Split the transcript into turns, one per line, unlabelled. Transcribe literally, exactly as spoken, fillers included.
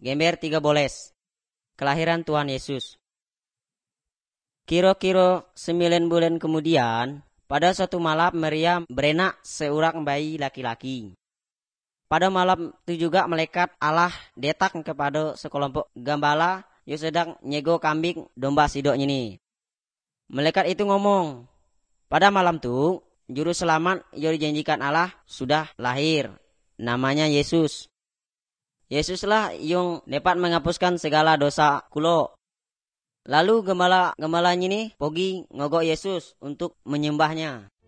Gember tiga belas. Kelahiran Tuhan Yesus. Kira-kira sembilan bulan kemudian, pada suatu malam Maria berenak seorang bayi laki-laki. Pada malam itu juga malaikat Allah datang kepada sekelompok gembala yang sedang nyego kambing domba sidok ini. Malaikat itu ngomong, pada malam itu juru selamat yang dijanjikan Allah sudah lahir, namanya Yesus. Yesuslah yang dapat menghapuskan segala dosa kulo. Lalu gembala-gembalanya ini pergi ngogok Yesus untuk menyembahnya.